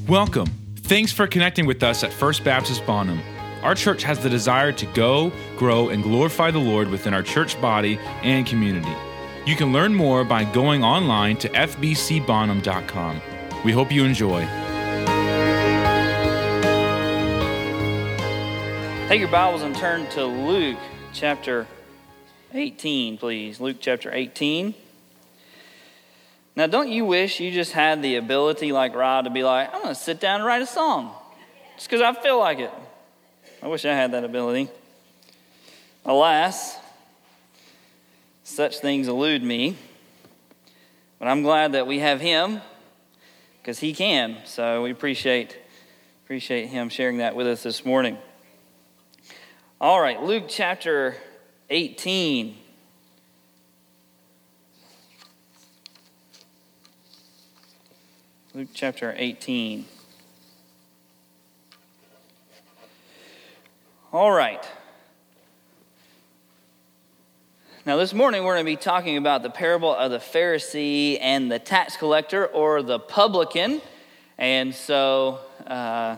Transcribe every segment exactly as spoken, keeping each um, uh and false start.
Welcome. Thanks for connecting with us at First Baptist Bonham. Our church has the desire to go, grow, and glorify the Lord within our church body and community. You can learn more by going online to f b c bonham dot com. We hope you enjoy. Take your Bibles and turn to Luke chapter eighteen, please. Luke chapter eighteen. Now, don't you wish you just had the ability like Rod to be like, I'm going to sit down and write a song just because I feel like it? I wish I had that ability. Alas, such things elude me. But I'm glad that we have him because he can. So we appreciate, appreciate him sharing that with us this morning. All right, Luke chapter eighteen. Luke chapter eighteen. All right. Now this morning we're going to be talking about the parable of the Pharisee and the tax collector, or the publican. And so uh,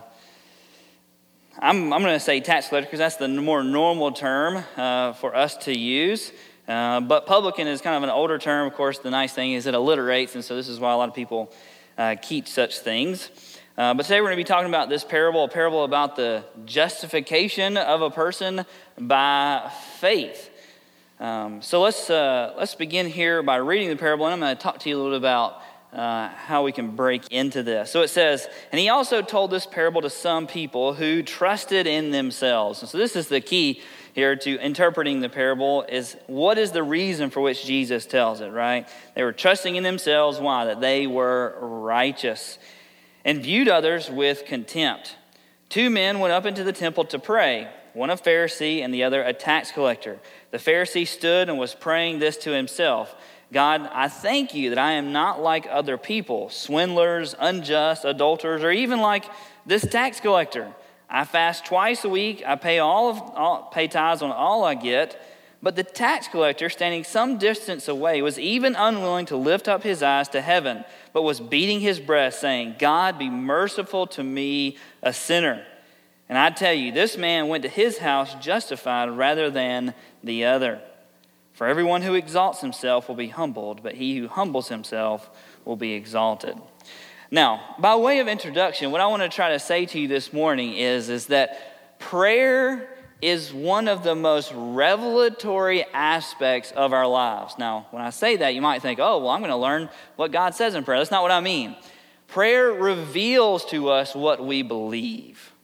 I'm, I'm going to say tax collector because that's the more normal term uh, for us to use. Uh, but publican is kind of an older term. Of course, the nice thing is it alliterates, and so this is why a lot of people Uh, keep such things. Uh, but today we're going to be talking about this parable, a parable about the justification of a person by faith. Um, so let's uh, let's begin here by reading the parable, and I'm going to talk to you a little bit about uh, how we can break into this. So it says, and he also told this parable to some people who trusted in themselves. And so this is the key here to interpreting the parable, is what is the reason for which Jesus tells it, right? They were trusting in themselves. Why? That they were righteous, and viewed others with contempt. Two men went up into the temple to pray, one a Pharisee and the other a tax collector. The Pharisee stood and was praying this to himself: God, I thank you that I am not like other people, swindlers, unjust, adulterers, or even like this tax collector. I fast twice a week. I pay all of all, pay tithes on all I get. But the tax collector, standing some distance away, was even unwilling to lift up his eyes to heaven, but was beating his breast, saying, God, be merciful to me, a sinner. And I tell you, this man went to his house justified rather than the other. For everyone who exalts himself will be humbled, but he who humbles himself will be exalted. Now, by way of introduction, what I want to try to say to you this morning is, is that prayer is one of the most revelatory aspects of our lives. Now, when I say that, you might think, oh, well, I'm going to learn what God says in prayer. That's not what I mean. Prayer reveals to us what we believe.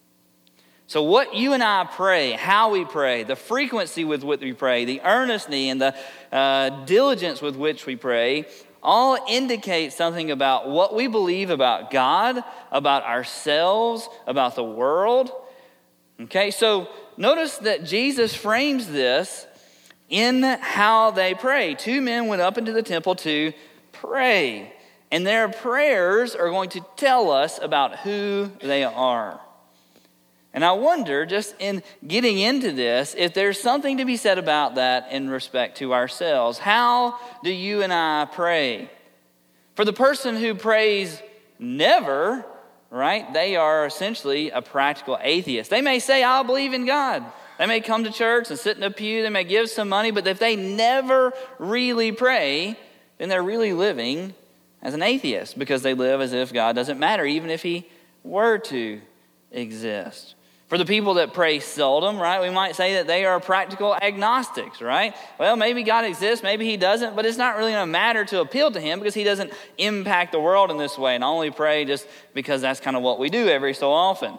So what you and I pray, how we pray, the frequency with which we pray, the earnestness and the uh, diligence with which we pray, all indicate something about what we believe about God, about ourselves, about the world. Okay, so notice that Jesus frames this in how they pray. Two men went up into the temple to pray, and their prayers are going to tell us about who they are. And I wonder, just in getting into this, if there's something to be said about that in respect to ourselves. How do you and I pray? For the person who prays never, right, they are essentially a practical atheist. They may say, I believe in God. They may come to church and sit in a pew. They may give some money. But if they never really pray, then they're really living as an atheist, because they live as if God doesn't matter, even if he were to exist. For the people that pray seldom, right, we might say that they are practical agnostics, right? Well, maybe God exists, maybe he doesn't, but it's not really going to matter to appeal to him because he doesn't impact the world in this way. And I only pray just because that's kind of what we do every so often.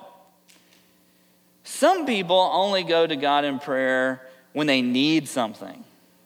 Some people only go to God in prayer when they need something.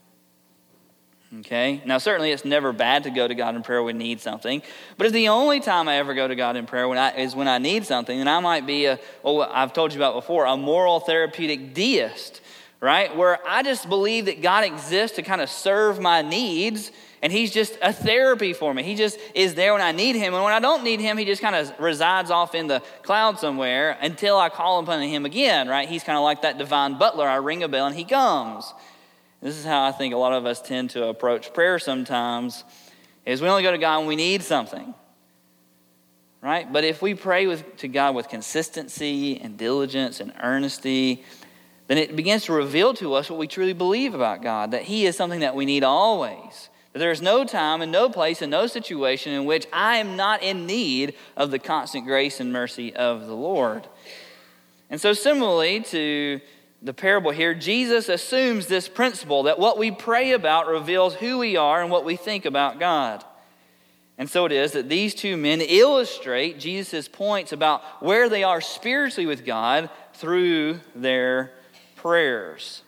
Okay, now certainly it's never bad to go to God in prayer when we need something, but if the only time I ever go to God in prayer when I, is when I need something, then I might be a, well, I've told you about before, a moral therapeutic deist, right? Where I just believe that God exists to kind of serve my needs, and he's just a therapy for me. He just is there when I need him, and when I don't need him, he just kind of resides off in the cloud somewhere until I call upon him again, right? He's kind of like that divine butler. I ring a bell and he comes. This is how I think a lot of us tend to approach prayer sometimes, is we only go to God when we need something. right? But if we pray with, to God with consistency and diligence and earnesty, then it begins to reveal to us what we truly believe about God, that he is something that we need always. That there is no time and no place and no situation in which I am not in need of the constant grace and mercy of the Lord. And so similarly to the parable here, Jesus assumes this principle that what we pray about reveals who we are and what we think about God. And so it is that these two men illustrate Jesus' points about where they are spiritually with God through their prayers.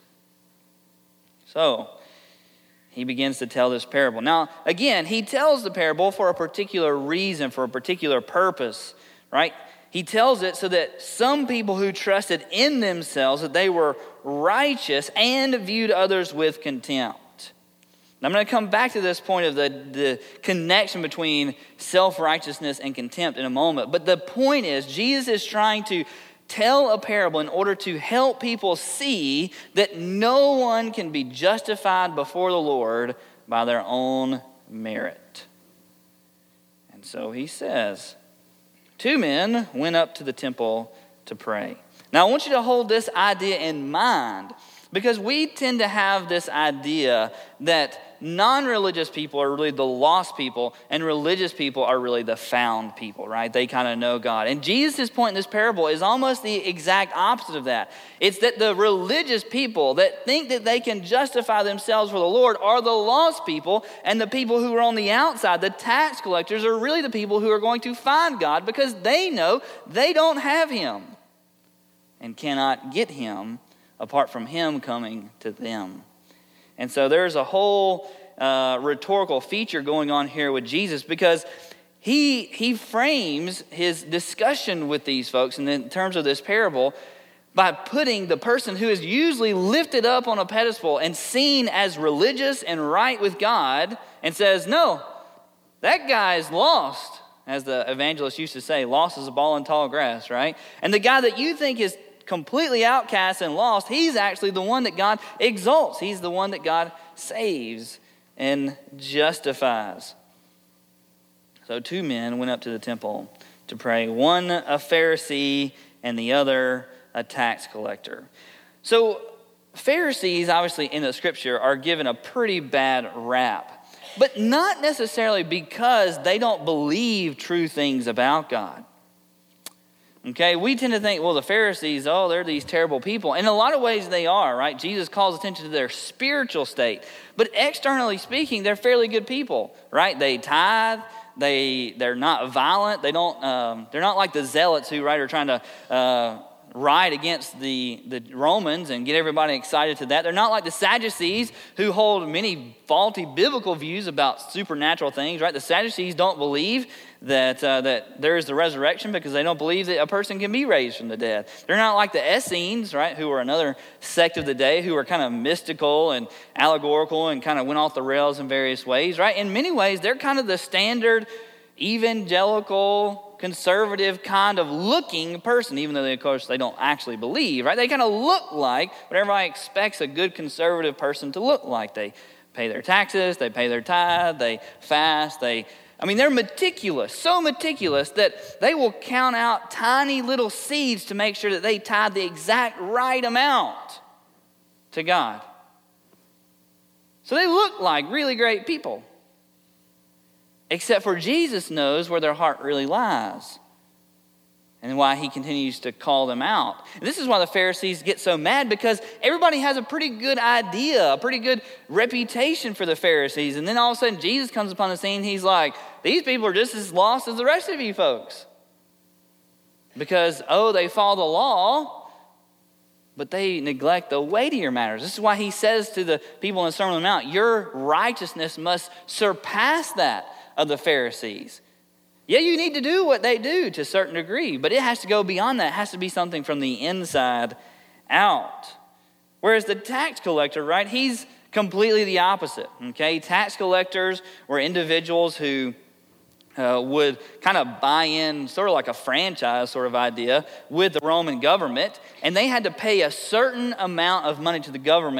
So, he begins to tell this parable. Now, again, he tells the parable for a particular reason, for a particular purpose, right? He tells it so that some people who trusted in themselves that they were righteous and viewed others with contempt. I'm going to come back to this point of the, the connection between self-righteousness and contempt in a moment. But the point is, Jesus is trying to tell a parable in order to help people see that no one can be justified before the Lord by their own merit. And so he says, two men went up to the temple to pray. Now I want you to hold this idea in mind, because we tend to have this idea that non-religious people are really the lost people and religious people are really the found people, right? They kind of know God. And Jesus' point in this parable is almost the exact opposite of that. It's that the religious people that think that they can justify themselves for the Lord are the lost people, and the people who are on the outside, the tax collectors, are really the people who are going to find God because they know they don't have him and cannot get him apart from him coming to them. And so there's a whole uh, rhetorical feature going on here with Jesus, because he he frames his discussion with these folks in terms of this parable by putting the person who is usually lifted up on a pedestal and seen as religious and right with God, and says, no, that guy is lost, as the evangelist used to say, lost as a ball in tall grass, right? And the guy that you think is completely outcast and lost, he's actually the one that God exalts. He's the one that God saves and justifies. So two men went up to the temple to pray, one a Pharisee and the other a tax collector. So Pharisees, obviously in the scripture, are given a pretty bad rap, but not necessarily because they don't believe true things about God. Okay, we tend to think, well, the Pharisees, oh, they're these terrible people. In a lot of ways they are, right? Jesus calls attention to their spiritual state. But externally speaking, they're fairly good people, right? They tithe, they, they're not violent. They don't, um, they're not like the zealots who, right, are trying to uh, ride against the, the Romans and get everybody excited to that. They're not like the Sadducees who hold many faulty biblical views about supernatural things, right? The Sadducees don't believe that uh, that there is the resurrection because they don't believe that a person can be raised from the dead. They're not like the Essenes, right, who are another sect of the day who are kind of mystical and allegorical and kind of went off the rails in various ways, right? In many ways, they're kind of the standard evangelical, conservative kind of looking person, even though they, of course, they don't actually believe, right? They kind of look like what everybody expects a good conservative person to look like. They pay their taxes, they pay their tithe, they fast, they I mean, they're meticulous, so meticulous that they will count out tiny little seeds to make sure that they tithe the exact right amount to God. So they look like really great people. Except for Jesus knows where their heart really lies and why he continues to call them out. And this is why the Pharisees get so mad, because everybody has a pretty good idea, a pretty good reputation for the Pharisees. And then all of a sudden Jesus comes upon the scene. He's like, these people are just as lost as the rest of you folks. Because, oh, they follow the law, but they neglect the weightier matters. This is why he says to the people in the Sermon on the Mount, your righteousness must surpass that of the Pharisees. Yeah, you need to do what they do to a certain degree, but it has to go beyond that. It has to be something from the inside out. Whereas the tax collector, right, he's completely the opposite, okay? Tax collectors were individuals who uh, would kind of buy in, sort of like a franchise sort of idea, with the Roman government, and they had to pay a certain amount of money to the government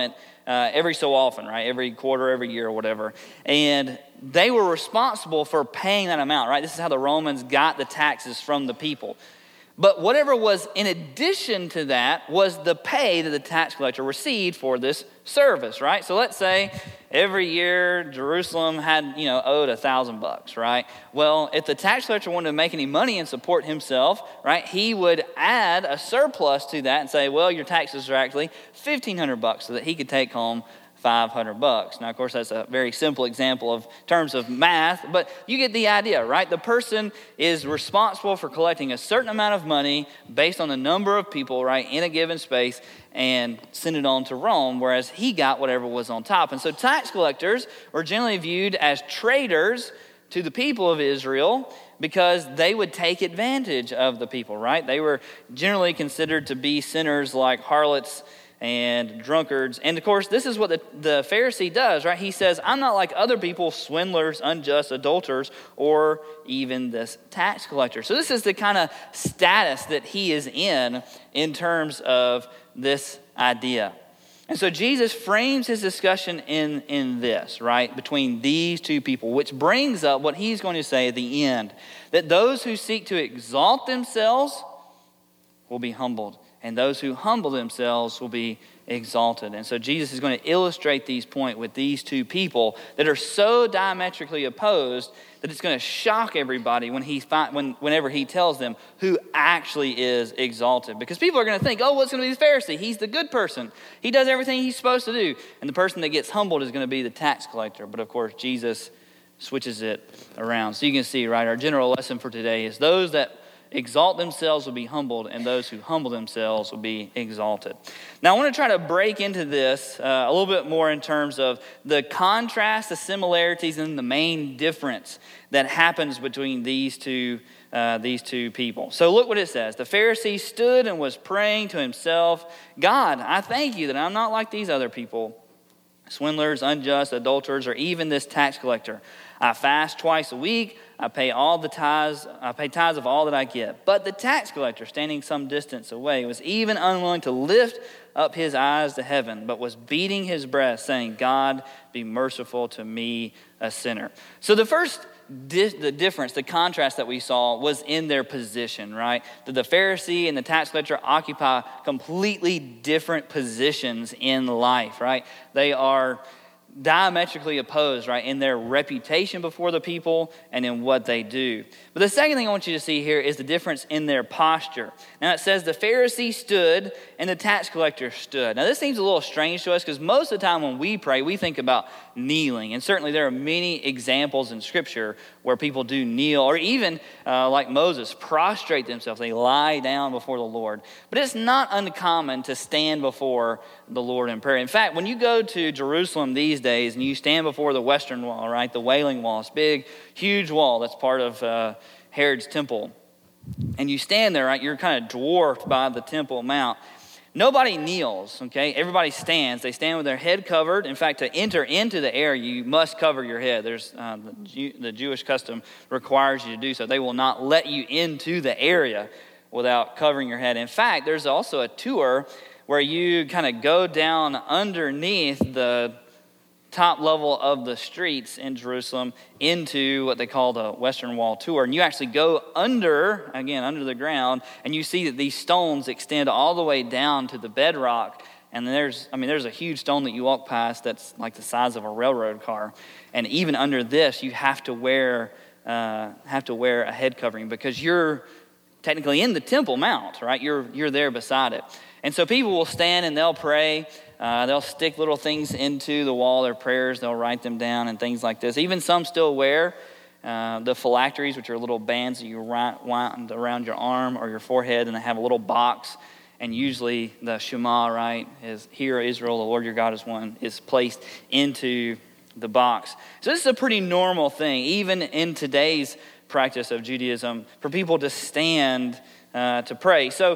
uh, every so often, right? Every quarter, every year, or whatever. And they were responsible for paying that amount, right? This is how the Romans got the taxes from the people. But whatever was in addition to that was the pay that the tax collector received for this service, right? So let's say every year Jerusalem had, you know, owed a thousand bucks, right? Well, if the tax collector wanted to make any money and support himself, right, he would add a surplus to that and say, well, your taxes are actually fifteen hundred bucks, so that he could take home five hundred bucks. Now, of course, that's a very simple example of terms of math, but you get the idea, right? The person is responsible for collecting a certain amount of money based on the number of people, right, in a given space and send it on to Rome, whereas he got whatever was on top. And so tax collectors were generally viewed as traitors to the people of Israel because they would take advantage of the people, right? They were generally considered to be sinners like harlots and drunkards. And of course, this is what the, the Pharisee does, right? He says, I'm not like other people, swindlers, unjust, adulterers, or even this tax collector. So this is the kind of status that he is in in terms of this idea. And so Jesus frames his discussion in, in this, right, between these two people, which brings up what he's going to say at the end, that those who seek to exalt themselves will be humbled, and those who humble themselves will be exalted. And so Jesus is going to illustrate these points with these two people that are so diametrically opposed that it's going to shock everybody when he find, when, whenever he tells them who actually is exalted. Because people are going to think, oh, what's going to be the Pharisee? He's the good person. He does everything he's supposed to do. And the person that gets humbled is going to be the tax collector. But of course, Jesus switches it around. So you can see, right, our general lesson for today is those that exalt themselves will be humbled, and those who humble themselves will be exalted. Now, I want to try to break into this uh, a little bit more in terms of the contrast, the similarities, and the main difference that happens between these two, uh, these two people. So look what it says. The Pharisee stood and was praying to himself, God, I thank you that I'm not like these other people, swindlers, unjust, adulterers, or even this tax collector. I fast twice a week. I pay all the tithes. I pay tithes of all that I get. But the tax collector, standing some distance away, was even unwilling to lift up his eyes to heaven, but was beating his breast, saying, God, be merciful to me, a sinner. So the first di- the difference, the contrast that we saw was in their position, right? That the Pharisee and the tax collector occupy completely different positions in life, right? They are diametrically opposed, right, in their reputation before the people and in what they do. But the second thing I want you to see here is the difference in their posture. Now it says the Pharisee stood and the tax collector stood. Now this seems a little strange to us because most of the time when we pray, we think about kneeling. And certainly there are many examples in Scripture where people do kneel, or even uh, like Moses, prostrate themselves. They lie down before the Lord. But it's not uncommon to stand before the Lord in prayer. In fact, when you go to Jerusalem these days and you stand before the Western Wall, right, the Wailing Wall, this big, huge wall that's part of uh, Herod's temple, and you stand there, right, you're kind of dwarfed by the Temple Mount. Nobody kneels, okay? Everybody stands. They stand with their head covered. In fact, to enter into the area, you must cover your head. There's uh, the, Jew, the Jewish custom requires you to do so. They will not let you into the area without covering your head. In fact, there's also a tour where you kind of go down underneath the top level of the streets in Jerusalem into what they call the Western Wall tour. And you actually go under, again, under the ground, and you see that these stones extend all the way down to the bedrock. And there's, I mean, there's a huge stone that you walk past that's like the size of a railroad car. And even under this, you have to wear, uh, have to wear a head covering because you're technically in the Temple Mount, right? You're, you're there beside it. And so people will stand and they'll pray. Uh, they'll stick little things into the wall, their prayers. They'll write them down and things like this. Even some still wear uh, the phylacteries, which are little bands that you wind around your arm or your forehead, and they have a little box. And usually the Shema, right, is Hear Israel, the Lord your God is one, is placed into the box. So this is a pretty normal thing, even in today's practice of Judaism, for people to stand uh, to pray. So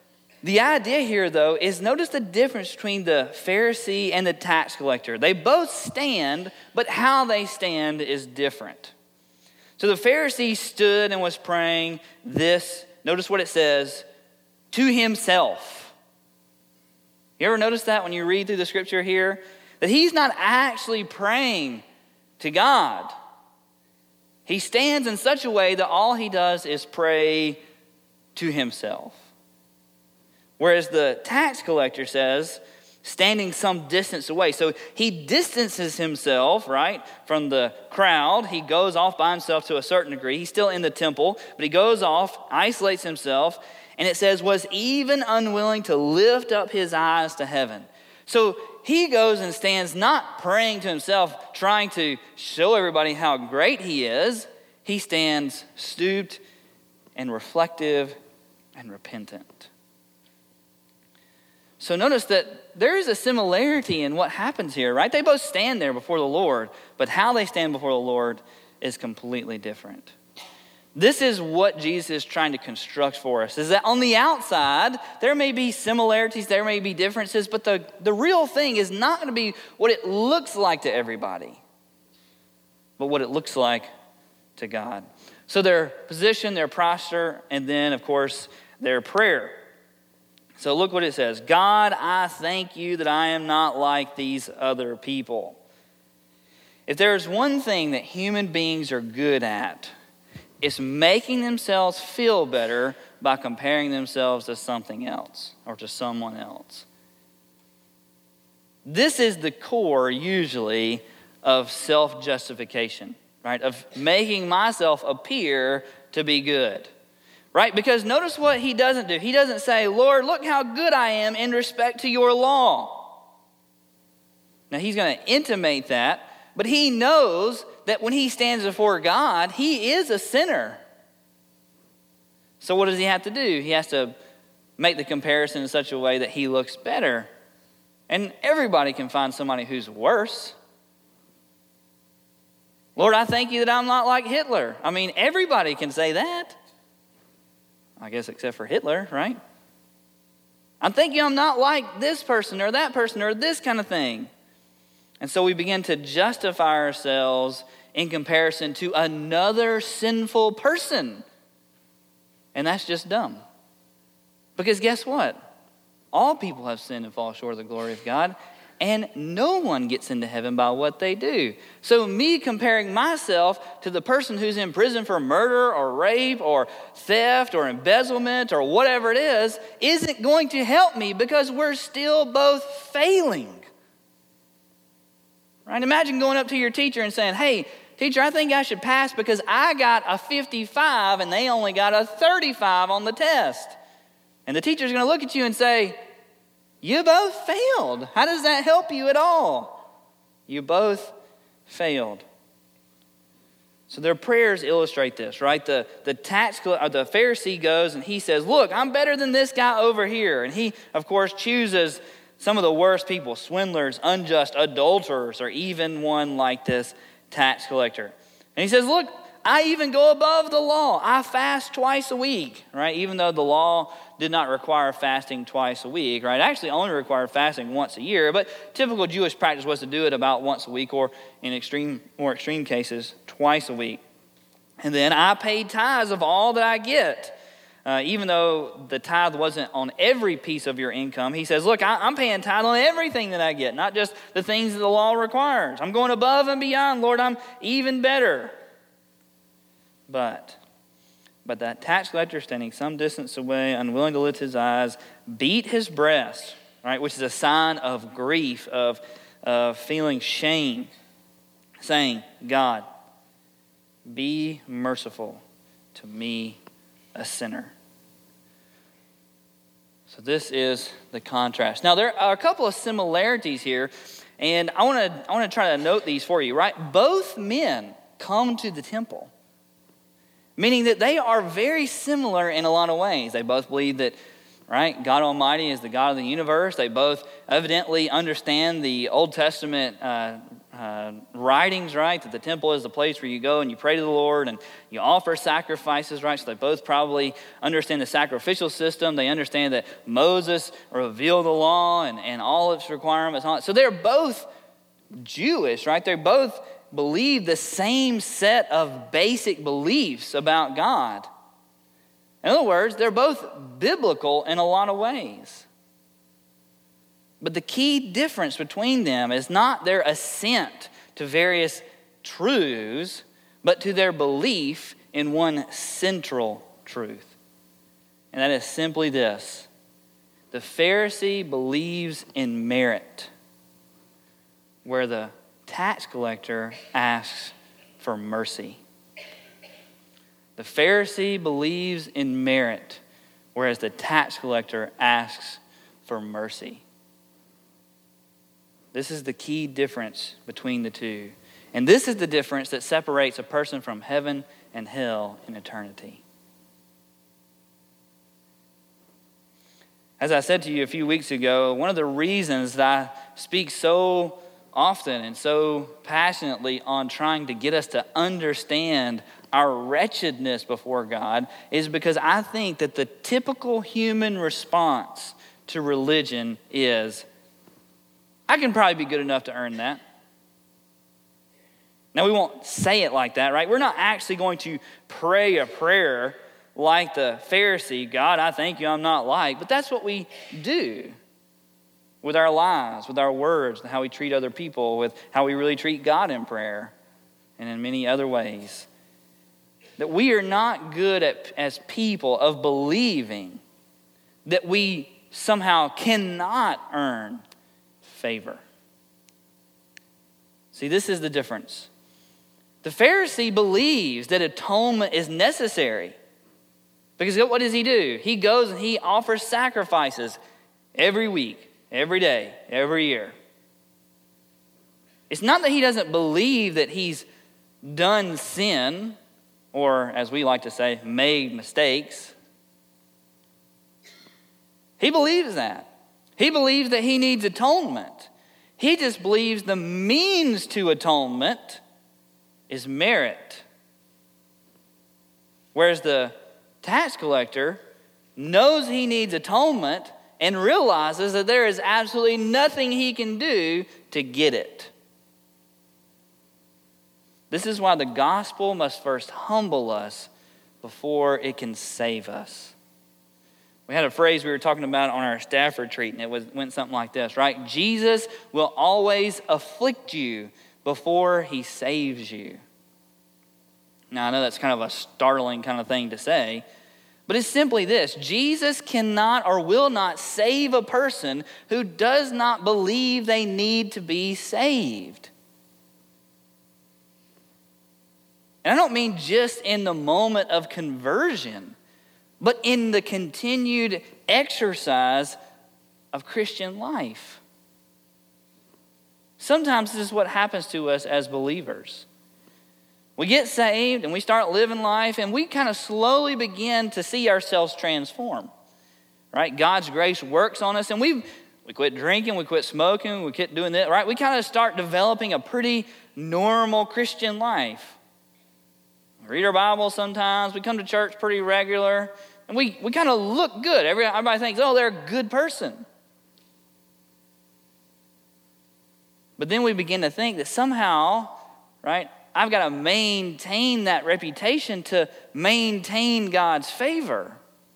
the idea here, though, is notice the difference between the Pharisee and the tax collector. They both stand, but how they stand is different. So the Pharisee stood and was praying this, notice what it says, to himself. You ever notice that when you read through the scripture here? That he's not actually praying to God. He stands in such a way that all he does is pray to himself. Whereas the tax collector says, standing some distance away. So he distances himself, right, from the crowd. He goes off by himself to a certain degree. He's still in the temple, but he goes off, isolates himself, and it says, was even unwilling to lift up his eyes to heaven. So he goes and stands not praying to himself, trying to show everybody how great he is. He stands stooped and reflective and repentant. So notice that there is a similarity in what happens here, right? They both stand there before the Lord, but how they stand before the Lord is completely different. This is what Jesus is trying to construct for us, is that on the outside, there may be similarities, there may be differences, but the, the real thing is not going to be what it looks like to everybody, but what it looks like to God. So their position, their posture, and then, of course, their prayer. So look what it says. God, I thank you that I am not like these other people. If there's one thing that human beings are good at, it's making themselves feel better by comparing themselves to something else or to someone else. This is the core, usually, of self-justification, right? Of making myself appear to be good, right? Because notice what he doesn't do. He doesn't say, Lord, look how good I am in respect to your law. Now, he's going to intimate that, but he knows that when he stands before God, he is a sinner. So what does he have to do? He has to make the comparison in such a way that he looks better. And everybody can find somebody who's worse. Lord, I thank you that I'm not like Hitler. I mean, everybody can say that. I guess except for Hitler, right? I thank you I'm not like this person or that person or this kind of thing. And so we begin to justify ourselves in comparison to another sinful person. And that's just dumb. Because guess what? All people have sinned and fall short of the glory of God, and no one gets into heaven by what they do. So me comparing myself to the person who's in prison for murder or rape or theft or embezzlement or whatever it is, isn't going to help me because we're still both failing. Right? Imagine going up to your teacher and saying, hey, teacher, I think I should pass because I got a fifty-five and they only got a thirty-five on the test. And the teacher's going to look at you and say, you both failed. How does that help you at all? You both failed. So their prayers illustrate this, right? The, the tax or the Pharisee goes and he says, look, I'm better than this guy over here. And he, of course, chooses some of the worst people, swindlers, unjust, adulterers, or even one like this tax collector. And he says, look, I even go above the law. I fast twice a week, right? Even though the law did not require fasting twice a week, right? It actually only required fasting once a year, but typical Jewish practice was to do it about once a week, or in extreme, more extreme cases, twice a week. And then I paid tithes of all that I get. Uh, even though the tithe wasn't on every piece of your income, he says, look, I, I'm paying tithe on everything that I get, not just the things that the law requires. I'm going above and beyond, Lord, I'm even better. But, but that tax collector standing some distance away, unwilling to lift his eyes, beat his breast, right, which is a sign of grief, of, of feeling shame, saying, God, be merciful to me, a sinner. So this is the contrast. Now there are a couple of similarities here, and I want to I want to try to note these for you, right? Both men come to the temple, meaning that they are very similar in a lot of ways. They both believe that, right, God Almighty is the God of the universe. They both evidently understand the Old Testament uh, uh, writings, right, that the temple is the place where you go and you pray to the Lord and you offer sacrifices, right? So they both probably understand the sacrificial system. They understand that Moses revealed the law and, and all its requirements. So they're both Jewish, right? They both believe the same set of basic beliefs about God. In other words, they're both biblical in a lot of ways. But the key difference between them is not their assent to various truths, but to their belief in one central truth. And that is simply this: the Pharisee believes in merit, where the tax collector asks for mercy. The Pharisee believes in merit, whereas the tax collector asks for mercy. This is the key difference between the two. And this is the difference that separates a person from heaven and hell in eternity. As I said to you a few weeks ago, one of the reasons that I speak so often and so passionately on trying to get us to understand our wretchedness before God is because I think that the typical human response to religion is, I can probably be good enough to earn that. Now, we won't say it like that, right? We're not actually going to pray a prayer like the Pharisee, God, I thank you I'm not like, but that's what we do with our lives, with our words, and how we treat other people, with how we really treat God in prayer, and in many other ways. That we are not good at, as people of believing that we somehow cannot earn favor. See, this is the difference. The Pharisee believes that atonement is necessary. Because what does he do? He goes and he offers sacrifices every week, every day, every year. It's not that he doesn't believe that he's done sin, or as we like to say, made mistakes. He believes that. He believes that he needs atonement. He just believes the means to atonement is merit. Whereas the tax collector knows he needs atonement and realizes that there is absolutely nothing he can do to get it. This is why the gospel must first humble us before it can save us. We had a phrase we were talking about on our staff retreat, and it was, went something like this, right? Jesus will always afflict you before he saves you. Now, I know that's kind of a startling kind of thing to say, but it's simply this: Jesus cannot or will not save a person who does not believe they need to be saved. And I don't mean just in the moment of conversion, but in the continued exercise of Christian life. Sometimes this is what happens to us as believers. We get saved and we start living life and we kind of slowly begin to see ourselves transform, right? God's grace works on us and we we quit drinking, we quit smoking, we quit doing that, right? We kind of start developing a pretty normal Christian life. We read our Bible sometimes, we come to church pretty regular, and we, we kind of look good. Everybody thinks, oh, they're a good person. But then we begin to think that somehow, right, I've got to maintain that reputation to maintain God's favor.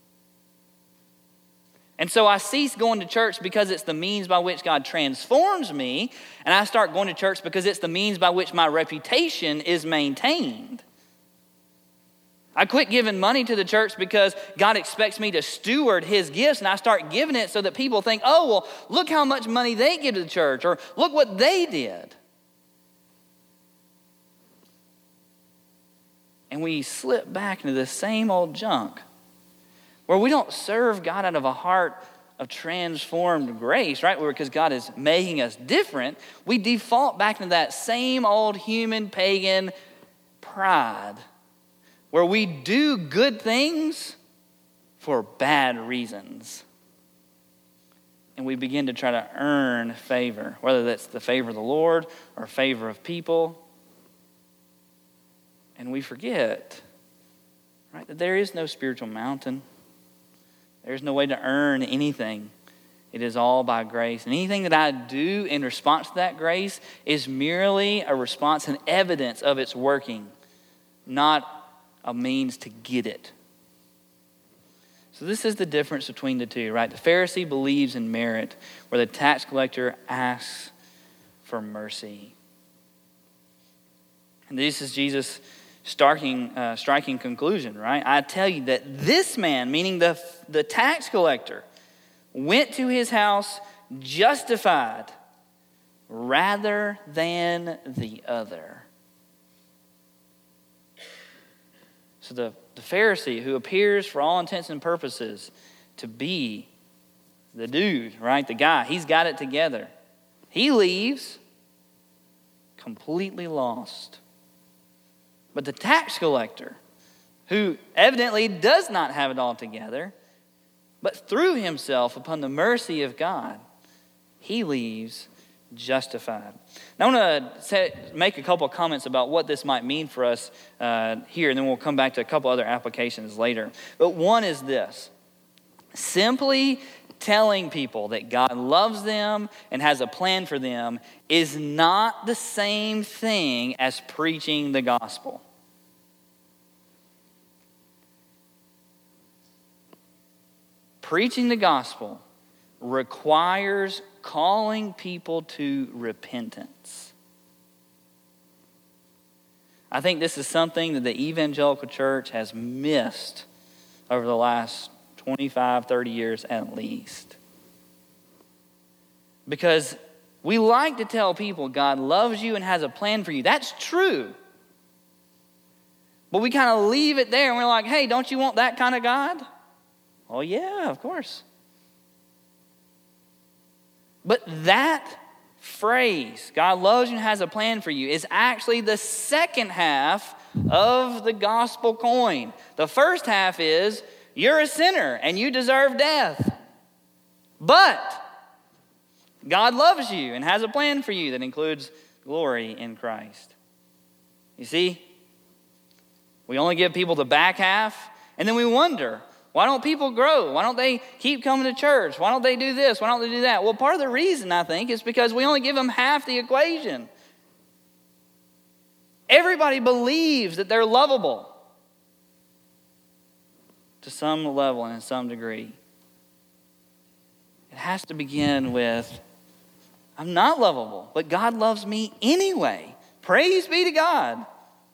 And so I cease going to church because it's the means by which God transforms me, and I start going to church because it's the means by which my reputation is maintained. I quit giving money to the church because God expects me to steward his gifts, and I start giving it so that people think, oh, well, look how much money they give to the church, or look what they did. And we slip back into this same old junk where we don't serve God out of a heart of transformed grace, right? Because God is making us different. We default back into that same old human pagan pride where we do good things for bad reasons. And we begin to try to earn favor, whether that's the favor of the Lord or favor of people. And we forget, right, that there is no spiritual mountain. There's no way to earn anything. It is all by grace. And anything that I do in response to that grace is merely a response and evidence of its working, not a means to get it. So this is the difference between the two, right? The Pharisee believes in merit, where the tax collector asks for mercy. And this is Jesus' striking, uh, striking conclusion, right? I tell you that this man, meaning the, the tax collector, went to his house justified rather than the other. So the, the Pharisee, who appears for all intents and purposes to be the dude, right? The guy, he's got it together. He leaves completely lost. But the tax collector, who evidently does not have it all together, but threw himself upon the mercy of God, he leaves justified. Now I want to say, make a couple of comments about what this might mean for us uh, here, and then we'll come back to a couple other applications later. But one is this: simply telling people that God loves them and has a plan for them is not the same thing as preaching the gospel. Preaching the gospel requires calling people to repentance. I think this is something that the evangelical church has missed over the last twenty-five, thirty years at least. Because we like to tell people God loves you and has a plan for you. That's true. But we kind of leave it there and we're like, hey, don't you want that kind of God? Oh yeah, of course. But that phrase, God loves you and has a plan for you, is actually the second half of the gospel coin. The first half is, you're a sinner and you deserve death. But God loves you and has a plan for you that includes glory in Christ. You see, we only give people the back half, and then we wonder, why don't people grow? Why don't they keep coming to church? Why don't they do this? Why don't they do that? Well, part of the reason, I think, is because we only give them half the equation. Everybody believes that they're lovable to some level and in some degree. It has to begin with, I'm not lovable, but God loves me anyway. Praise be to God.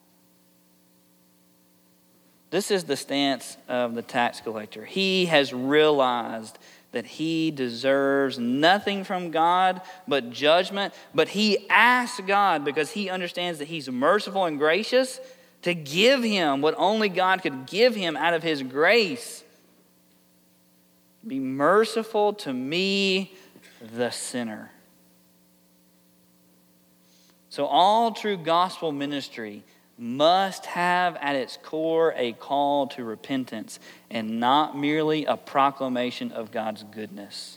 This is the stance of the tax collector. He has realized that he deserves nothing from God but judgment, but he asks God, because he understands that he's merciful and gracious, to give him what only God could give him out of his grace. Be merciful to me, the sinner. So all true gospel ministry must have at its core a call to repentance and not merely a proclamation of God's goodness.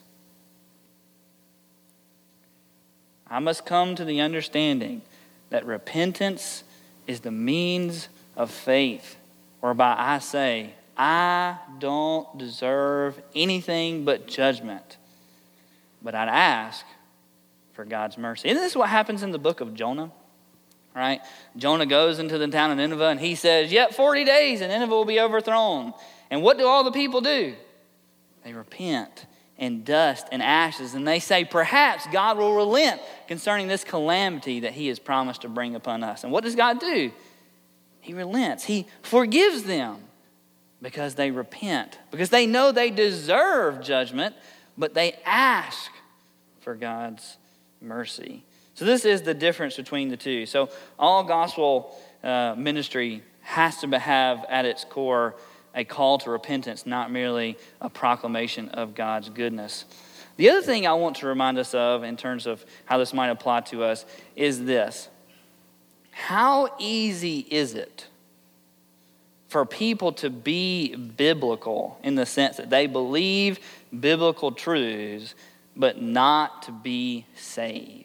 I must come to the understanding that repentance is the means of faith, whereby I say, I don't deserve anything but judgment, but I'd ask for God's mercy. Isn't this what happens in the book of Jonah? Right? Jonah goes into the town of Nineveh and he says, yet forty days and Nineveh will be overthrown. And what do all the people do? They repent in dust and ashes, and they say, perhaps God will relent concerning this calamity that he has promised to bring upon us. And what does God do? He relents. He forgives them because they repent, because they know they deserve judgment, but they ask for God's mercy. So this is the difference between the two. So all gospel uh, ministry has to have at its core a call to repentance, not merely a proclamation of God's goodness. The other thing I want to remind us of in terms of how this might apply to us is this. How easy is it for people to be biblical in the sense that they believe biblical truths, but not to be saved?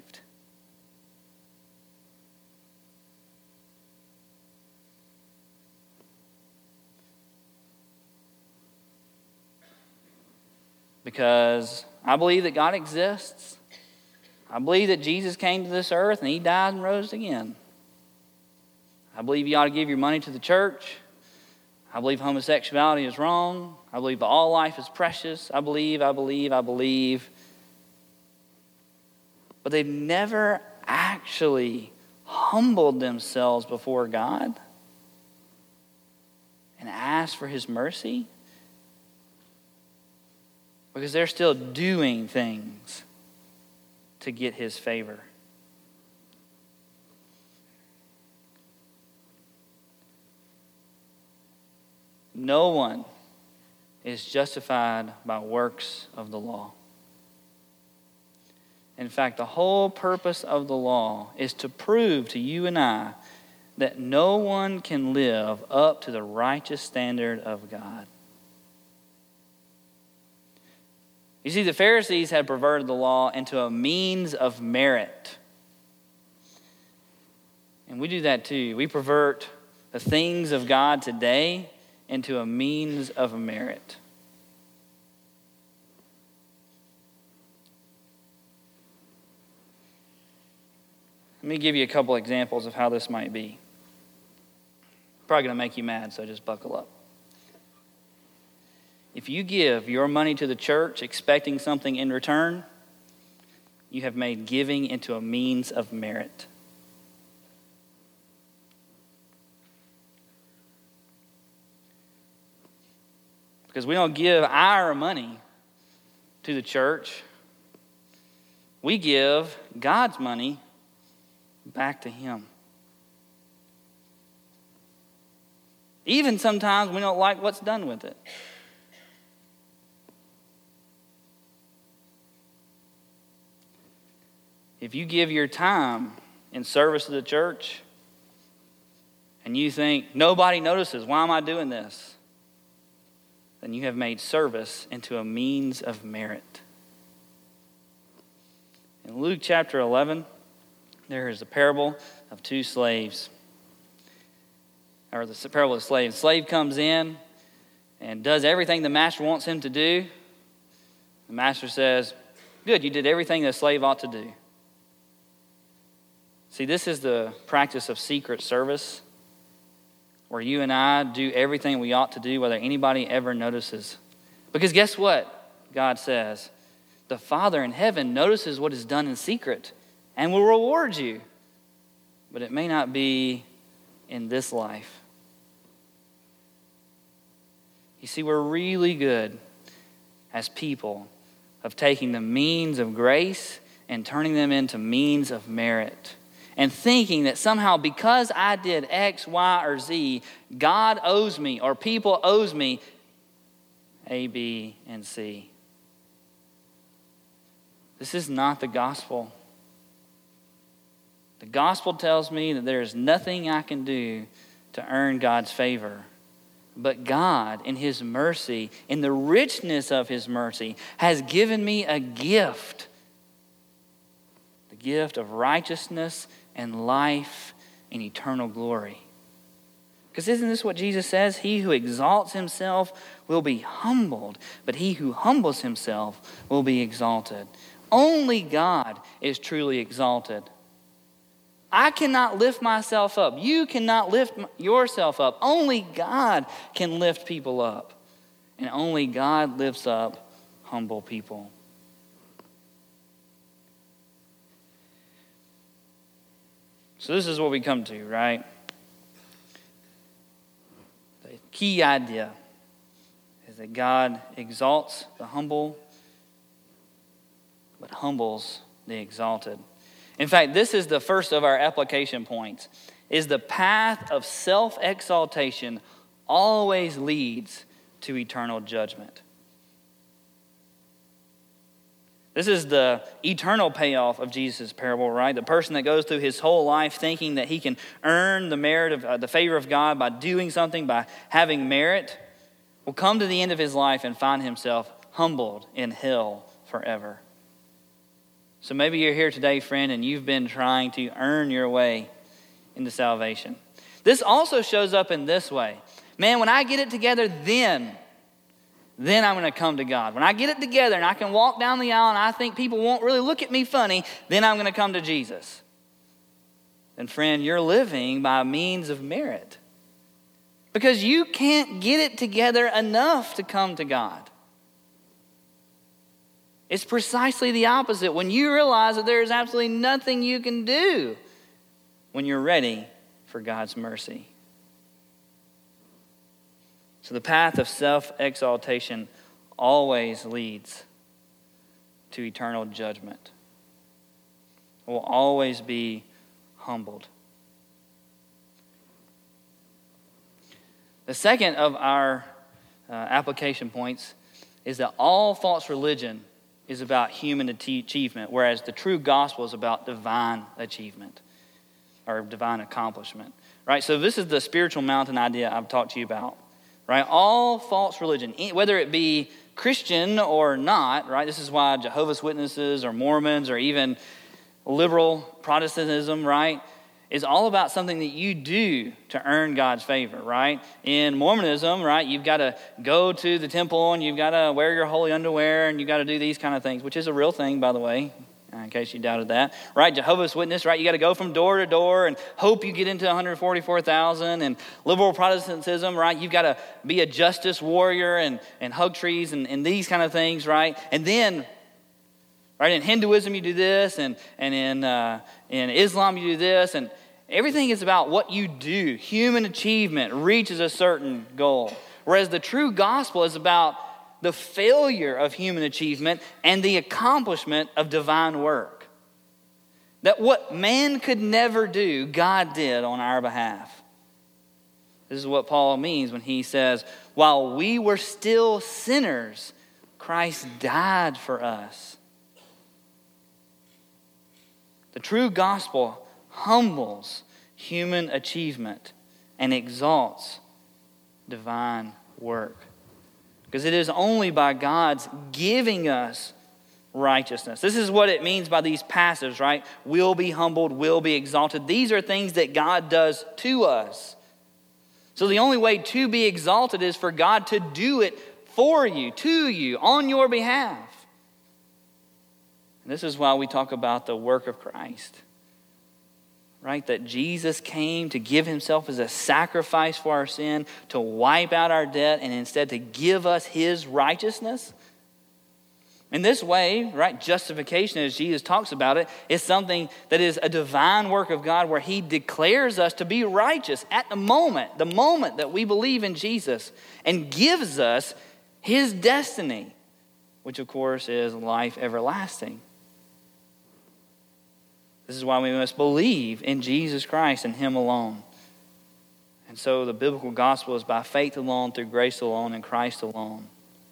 Because I believe that God exists. I believe that Jesus came to this earth and he died and rose again. I believe you ought to give your money to the church. I believe homosexuality is wrong. I believe all life is precious. I believe, I believe, I believe. But they've never actually humbled themselves before God and asked for his mercy, because they're still doing things to get his favor. No one is justified by works of the law. In fact, the whole purpose of the law is to prove to you and I that no one can live up to the righteous standard of God. You see, the Pharisees had perverted the law into a means of merit. And we do that too. We pervert the things of God today into a means of merit. Let me give you a couple examples of how this might be. Probably going to make you mad, so just buckle up. If you give your money to the church expecting something in return, you have made giving into a means of merit. Because we don't give our money to the church. We give God's money back to him. Even sometimes we don't like what's done with it. If you give your time in service to the church and you think, nobody notices, why am I doing this? Then you have made service into a means of merit. In Luke chapter eleven, there is a parable of two slaves. Or the parable of the slave. The slave comes in and does everything the master wants him to do. The master says, good, you did everything the slave ought to do. See, this is the practice of secret service, where you and I do everything we ought to do whether anybody ever notices. Because guess what? God says, the Father in heaven notices what is done in secret and will reward you. But it may not be in this life. You see, we're really good as people of taking the means of grace and turning them into means of merit. And thinking that somehow because I did X, Y, or Z, God owes me or people owes me A, B, and C. This is not the gospel. The gospel tells me that there is nothing I can do to earn God's favor. But God, in his mercy, in the richness of his mercy, has given me a gift. The gift of righteousness and life and eternal glory. Because isn't this what Jesus says? He who exalts himself will be humbled, but he who humbles himself will be exalted. Only God is truly exalted. I cannot lift myself up. You cannot lift yourself up. Only God can lift people up. And only God lifts up humble people. So this is what we come to, right? The key idea is that God exalts the humble, but humbles the exalted. In fact, this is the first of our application points, is the path of self-exaltation always leads to eternal judgment. This is the eternal payoff of Jesus' parable, right? The person that goes through his whole life thinking that he can earn the merit of uh, the favor of God by doing something, by having merit, will come to the end of his life and find himself humbled in hell forever. So maybe you're here today, friend, and you've been trying to earn your way into salvation. This also shows up in this way. Man, when I get it together, then, then I'm going to come to God. When I get it together and I can walk down the aisle and I think people won't really look at me funny, then I'm going to come to Jesus. Then, friend, you're living by means of merit. because you can't get it together enough to come to God. It's precisely the opposite. When you realize that there is absolutely nothing you can do when you're ready for God's mercy. So the path of self-exaltation always leads to eternal judgment. It will always be humbled. The second of our uh, application points is that all false religion is about human achievement, whereas the true gospel is about divine achievement or divine accomplishment. Right? So this is the spiritual mountain idea I've talked to you about. Right? All false religion, whether it be Christian or not, right? This is why Jehovah's Witnesses or Mormons or even liberal Protestantism, right, is all about something that you do to earn God's favor, right? In Mormonism, right, you've got to go to the temple and you've got to wear your holy underwear and you've got to do these kind of things, which is a real thing, by the way, in case you doubted that, right? Jehovah's Witness, right, you got to go from door to door and hope you get into one hundred forty-four thousand. And liberal Protestantism, right, you've got to be a justice warrior and, and hug trees and, and these kind of things, right? And then, right, in Hinduism you do this, and, and in, uh, in Islam you do this, and everything is about what you do. Human achievement reaches a certain goal. Whereas the true gospel is about the failure of human achievement and the accomplishment of divine work. That what man could never do, God did on our behalf. This is what Paul means when he says, while we were still sinners, Christ died for us. The true gospel humbles human achievement and exalts divine work. Because it is only by God's giving us righteousness. This is what it means by these passives, right? Will be humbled, will be exalted. These are things that God does to us. So the only way to be exalted is for God to do it for you, to you, on your behalf. And this is why we talk about the work of Christ. Right? That Jesus came to give himself as a sacrifice for our sin, to wipe out our debt, and instead to give us his righteousness. In this way, right, justification, as Jesus talks about it, is something that is a divine work of God where he declares us to be righteous at the moment, the moment that we believe in Jesus, and gives us his destiny, which of course is life everlasting. This is why we must believe in Jesus Christ and him alone. And so the biblical gospel is by faith alone, through grace alone, in Christ alone.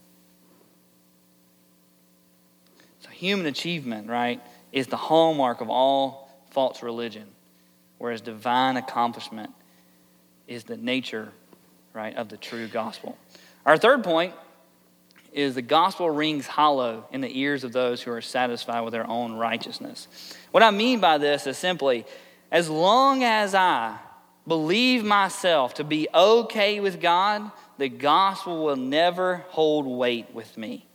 So human achievement, right, is the hallmark of all false religion, whereas divine accomplishment is the nature, right, of the true gospel. Our third point is the gospel rings hollow in the ears of those who are satisfied with their own righteousness. What I mean by this is simply, as long as I believe myself to be okay with God, the gospel will never hold weight with me.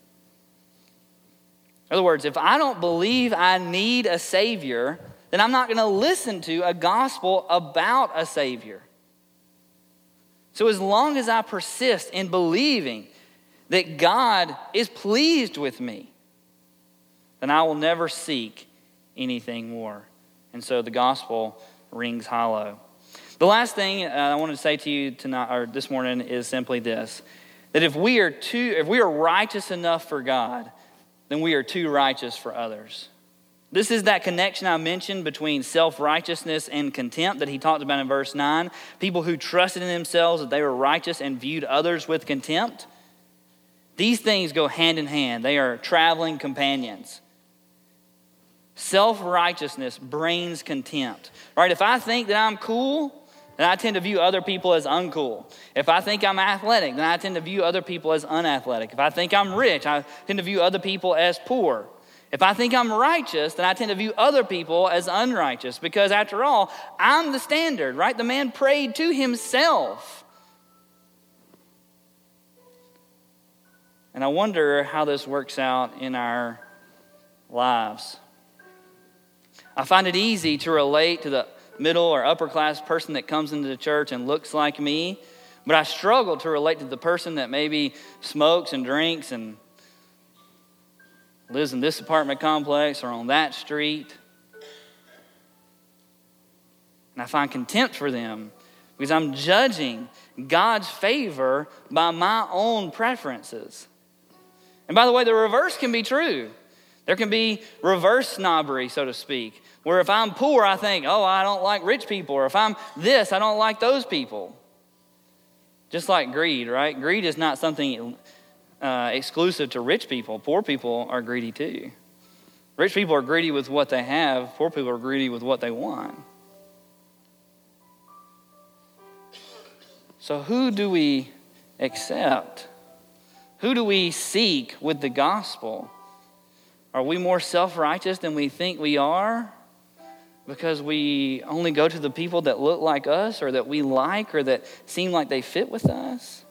In other words, if I don't believe I need a Savior, then I'm not going to listen to a gospel about a Savior. So as long as I persist in believing that God is pleased with me, then I will never seek anything more. And so the gospel rings hollow. The last thing I want to say to you tonight or this morning is simply this: that if we are too, if we are righteous enough for God, then we are too righteous for others. This is that connection I mentioned between self-righteousness and contempt that he talked about in verse nine. People who trusted in themselves that they were righteous and viewed others with contempt. These things go hand in hand. They are traveling companions. Self-righteousness brings contempt. Right? If I think that I'm cool, then I tend to view other people as uncool. If I think I'm athletic, then I tend to view other people as unathletic. If I think I'm rich, I tend to view other people as poor. If I think I'm righteous, then I tend to view other people as unrighteous. Because after all, I'm the standard, right? The man prayed to himself. And I wonder how this works out in our lives. I find it easy to relate to the middle or upper class person that comes into the church and looks like me, But I struggle to relate to the person that maybe smokes and drinks and lives in this apartment complex or on that street. And I find contempt for them because I'm judging God's favor by my own preferences. And by the way, the reverse can be true. There can be reverse snobbery, so to speak, where if I'm poor, I think, oh, I don't like rich people. Or if I'm this, I don't like those people. Just like greed, right? Greed is not something uh, exclusive to rich people. Poor people are greedy too. Rich people are greedy with what they have. Poor people are greedy with what they want. So who do we accept? Who do we seek with the gospel? Are we more self-righteous than we think we are? Because we only go to the people that look like us or that we like or that seem like they fit with us?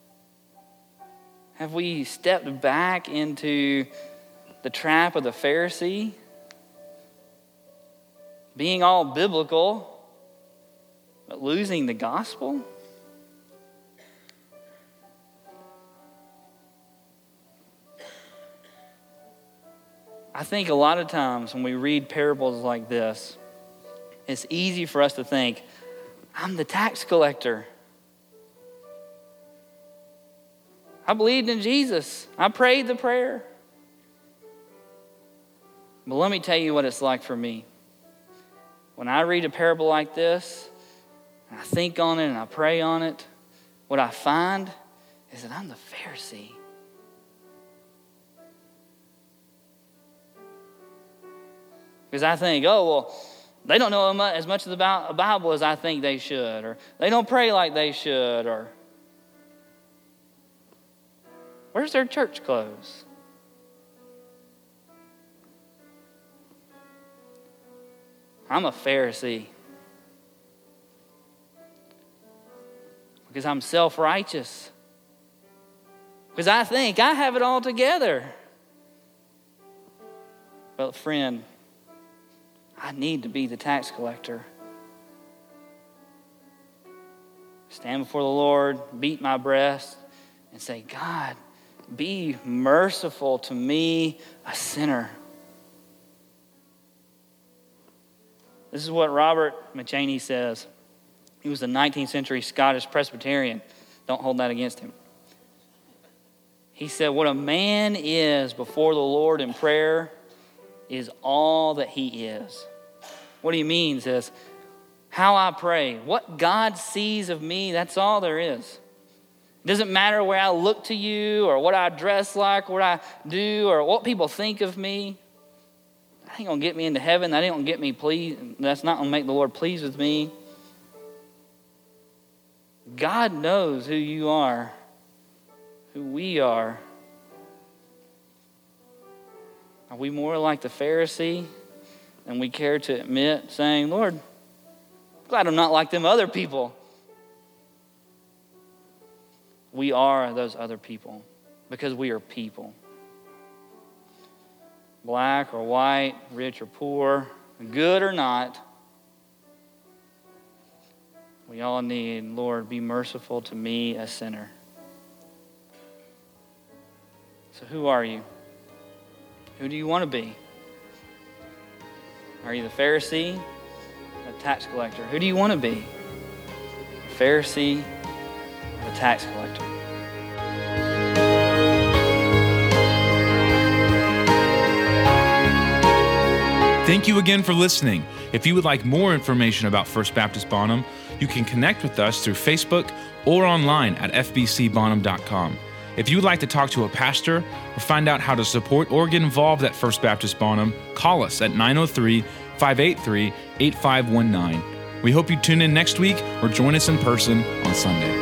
Have we stepped back into the trap of the Pharisee? Being all biblical, but losing the gospel? I think a lot of times when we read parables like this, it's easy for us to think, I'm the tax collector. I believed in Jesus. I prayed the prayer. But let me tell you what it's like for me. When I read a parable like this, and I think on it and I pray on it, what I find is that I'm the Pharisee. Because I think, oh, well, they don't know as much about the Bible as I think they should, or they don't pray like they should, or where's their church clothes? I'm a Pharisee because I'm self-righteous, because I think I have it all together. But friend, I need to be the tax collector. Stand before the Lord, beat my breast, and say, God, be merciful to me, a sinner. This is what Robert McCheyne says. He was a nineteenth century Scottish Presbyterian. Don't hold that against him. He said, what a man is before the Lord in prayer is all that he is. What he means is how I pray, what God sees of me, that's all there is. It doesn't matter where I look to you or what I dress like, what I do, or what people think of me. That ain't going to get me into heaven. That ain't going to get me pleased. That's not going to make the Lord pleased with me. God knows who you are, who we are. Are we more like the Pharisee than we care to admit, saying, Lord, I'm glad I'm not like them other people? We are those other people because we are people. Black or white, rich or poor, good or not, we all need, Lord, be merciful to me, a sinner. So who are you? Who do you want to be? Are you the Pharisee or the tax collector? Who do you want to be? The Pharisee or the tax collector? Thank you again for listening. If you would like more information about First Baptist Bonham, you can connect with us through Facebook or online at f b c bonham dot com. If you would like to talk to a pastor or find out how to support or get involved at First Baptist Bonham, call us at nine oh three, five eight three, eight five one nine. We hope you tune in next week or join us in person on Sunday.